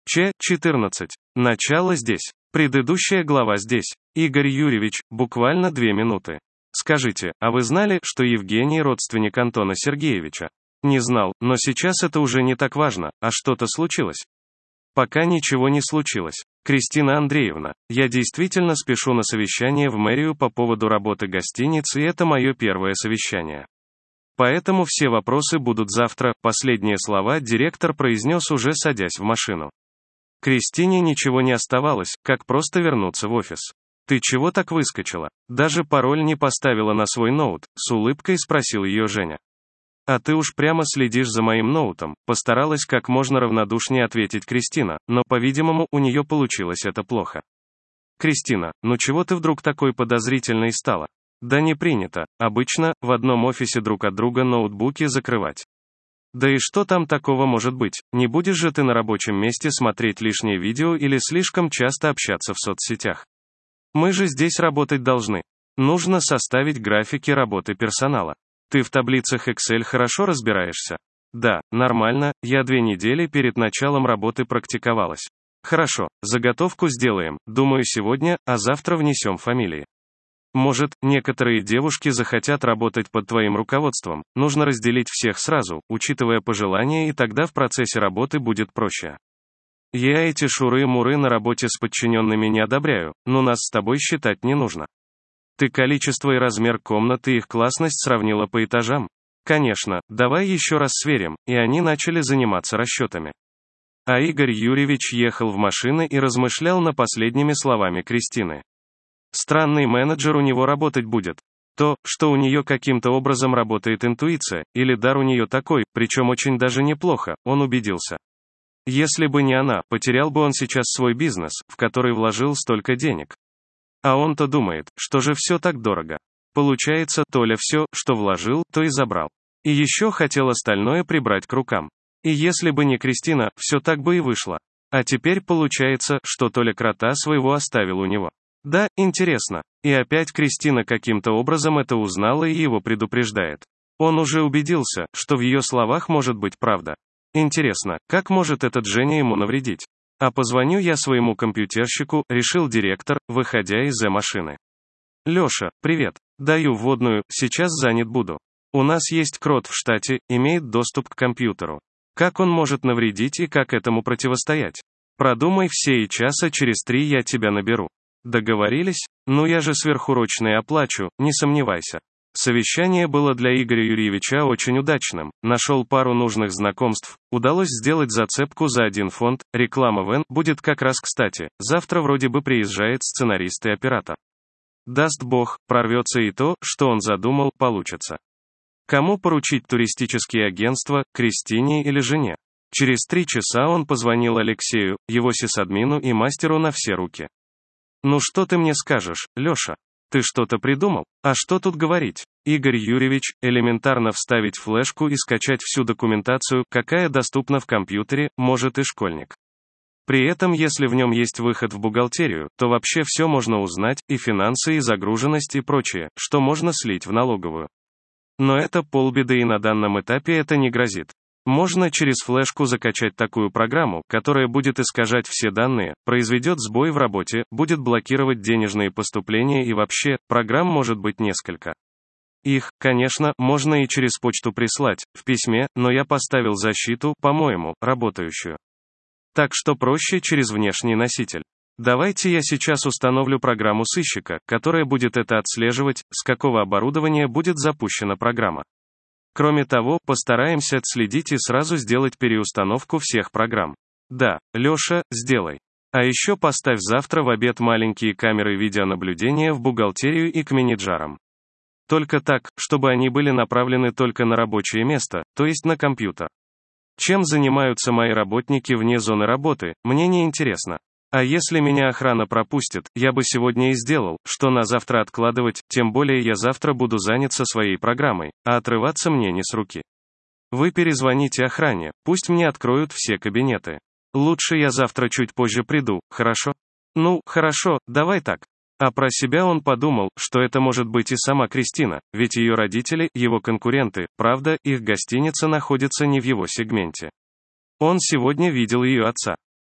Ч-14. Начало здесь. Предыдущая глава здесь. Игорь Юрьевич, буквально 2 минуты. Скажите, а вы знали, что Евгений родственник Антона Сергеевича? Не знал, но сейчас это уже не так важно, а что-то случилось? Пока ничего не случилось. Кристина Андреевна, я действительно спешу на совещание в мэрию по поводу работы гостиницы, и это мое первое совещание. Поэтому все вопросы будут завтра, последние слова директор произнес, уже садясь в машину. Кристине ничего не оставалось, как просто вернуться в офис. «Ты чего так выскочила? Даже пароль не поставила на свой ноут?» — с улыбкой спросил ее Женя. «А ты уж прямо следишь за моим ноутом», — постаралась как можно равнодушнее ответить Кристина, но, по-видимому, у нее получилось это плохо. «Кристина, ну чего ты вдруг такой подозрительной стала?» «Да не принято, обычно, в одном офисе друг от друга ноутбуки закрывать». «Да и что там такого может быть? Не будешь же ты на рабочем месте смотреть лишнее видео или слишком часто общаться в соцсетях? Мы же здесь работать должны. Нужно составить графики работы персонала. Ты в таблицах Excel хорошо разбираешься?» «Да, нормально, я 2 недели перед началом работы практиковалась». «Хорошо, заготовку сделаем, думаю сегодня, а завтра внесем фамилии. Может, некоторые девушки захотят работать под твоим руководством, нужно разделить всех сразу, учитывая пожелания, и тогда в процессе работы будет проще. Я эти шуры-муры на работе с подчиненными не одобряю, но нас с тобой считать не нужно. Ты количество и размер комнаты и их классность сравнила по этажам? Конечно, давай еще раз сверим», и они начали заниматься расчетами. А Игорь Юрьевич ехал в машине и размышлял над последними словами Кристины. Странный менеджер у него работать будет. То, что у нее каким-то образом работает интуиция, или дар у нее такой, причем очень даже неплохо, он убедился. Если бы не она, потерял бы он сейчас свой бизнес, в который вложил столько денег. А он-то думает, что же все так дорого. Получается, Толя все, что вложил, то и забрал. И еще хотел остальное прибрать к рукам. И если бы не Кристина, все так бы и вышло. А теперь получается, что Толя крота своего оставил у него. Да, интересно. И опять Кристина каким-то образом это узнала и его предупреждает. Он уже убедился, что в ее словах может быть правда. Интересно, как может этот Женя ему навредить? А позвоню я своему компьютерщику, решил директор, выходя из машины. Леша, привет. Даю вводную, сейчас занят буду. У нас есть крот в штате, имеет доступ к компьютеру. Как он может навредить и как этому противостоять? Продумай все, и часа через 3 я тебя наберу. Договорились? Ну я же сверхурочные оплачу, не сомневайся. Совещание было для Игоря Юрьевича очень удачным, нашел пару нужных знакомств, удалось сделать зацепку за один фонд, реклама в Н будет как раз кстати, завтра вроде бы приезжает сценарист и оператор. Даст бог, прорвется и то, что он задумал, получится. Кому поручить туристические агентства, Кристине или жене? Через 3 часа он позвонил Алексею, его сисадмину и мастеру на все руки. «Ну что ты мне скажешь, Леша? Ты что-то придумал? А что тут говорить? Игорь Юрьевич, элементарно вставить флешку и скачать всю документацию, какая доступна в компьютере, может и школьник. При этом, если в нем есть выход в бухгалтерию, то вообще все можно узнать, и финансы, и загруженность, и прочее, что можно слить в налоговую. Но это полбеды, и на данном этапе это не грозит. Можно через флешку закачать такую программу, которая будет искажать все данные, произведет сбой в работе, будет блокировать денежные поступления, и вообще, программ может быть несколько. Их, конечно, можно и через почту прислать, в письме, но я поставил защиту, по-моему, работающую. Так что проще через внешний носитель. Давайте я сейчас установлю программу сыщика, которая будет это отслеживать, с какого оборудования будет запущена программа. Кроме того, постараемся отследить и сразу сделать переустановку всех программ. Да, Леша, сделай. А еще поставь завтра в обед маленькие камеры видеонаблюдения в бухгалтерию и к менеджерам. Только так, чтобы они были направлены только на рабочее место, то есть на компьютер. Чем занимаются мои работники вне зоны работы, мне не интересно. А если меня охрана пропустит, я бы сегодня и сделал, что на завтра откладывать, тем более я завтра буду занят со своей программой, а отрываться мне не с руки. Вы перезвоните охране, пусть мне откроют все кабинеты. Лучше я завтра чуть позже приду, хорошо? Ну, хорошо, давай так. А про себя он подумал, что это может быть и сама Кристина, ведь ее родители, его конкуренты, правда, их гостиница находится не в его сегменте. Он сегодня видел ее отца.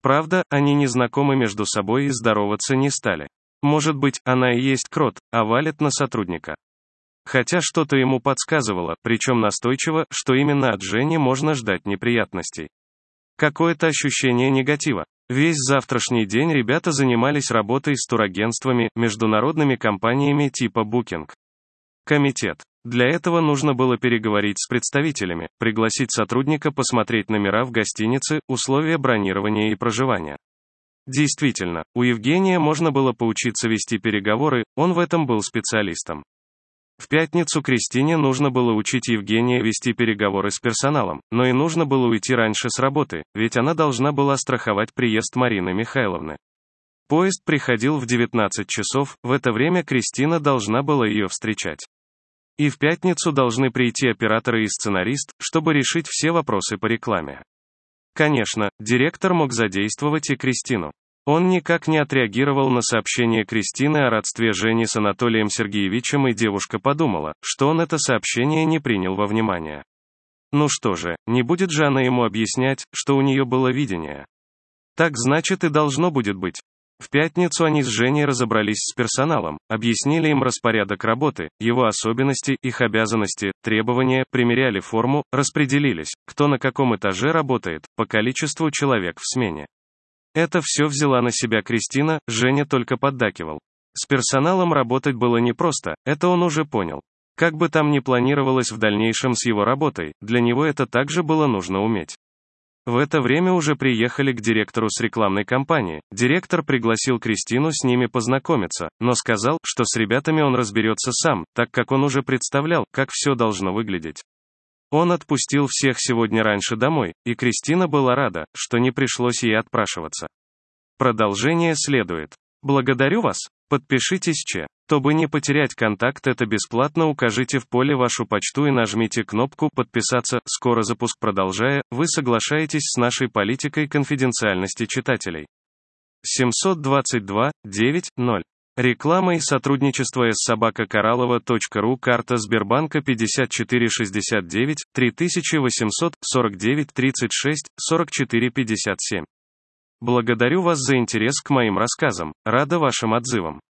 Правда, они не знакомы между собой и здороваться не стали. Может быть, она и есть крот, а валит на сотрудника. Хотя что-то ему подсказывало, причем настойчиво, что именно от Жени можно ждать неприятностей. Какое-то ощущение негатива. Весь завтрашний день ребята занимались работой с турагентствами, международными компаниями типа Booking. Комитет. Для этого нужно было переговорить с представителями, пригласить сотрудника посмотреть номера в гостинице, условия бронирования и проживания. Действительно, у Евгения можно было поучиться вести переговоры, он в этом был специалистом. В пятницу Кристине нужно было учить Евгения вести переговоры с персоналом, но и нужно было уйти раньше с работы, ведь она должна была страховать приезд Марины Михайловны. Поезд приходил в 19 часов, в это время Кристина должна была ее встречать. И в пятницу должны прийти операторы и сценарист, чтобы решить все вопросы по рекламе. Конечно, директор мог задействовать и Кристину. Он никак не отреагировал на сообщение Кристины о родстве Жени с Анатолием Сергеевичем, и девушка подумала, что он это сообщение не принял во внимание. Ну что же, не будет же она ему объяснять, что у нее было видение. Так значит и должно будет быть. В пятницу они с Женей разобрались с персоналом, объяснили им распорядок работы, его особенности, их обязанности, требования, примеряли форму, распределились, кто на каком этаже работает, по количеству человек в смене. Это все взяла на себя Кристина, Женя только поддакивал. С персоналом работать было непросто, это он уже понял. Как бы там ни планировалось в дальнейшем с его работой, для него это также было нужно уметь. В это время уже приехали к директору с рекламной кампании. Директор пригласил Кристину с ними познакомиться, но сказал, что с ребятами он разберется сам, так как он уже представлял, как все должно выглядеть. Он отпустил всех сегодня раньше домой, и Кристина была рада, что не пришлось ей отпрашиваться. Продолжение следует. Благодарю вас. Подпишитесь, чтобы не потерять контакт, это бесплатно, укажите в поле вашу почту и нажмите кнопку «Подписаться». Скоро запуск. Продолжая, вы соглашаетесь с нашей политикой конфиденциальности читателей. 722-9-0. Реклама и сотрудничество @собакакоралова.ру. Карта Сбербанка 5469 3800 49 36 44 57. Благодарю вас за интерес к моим рассказам, рада вашим отзывам.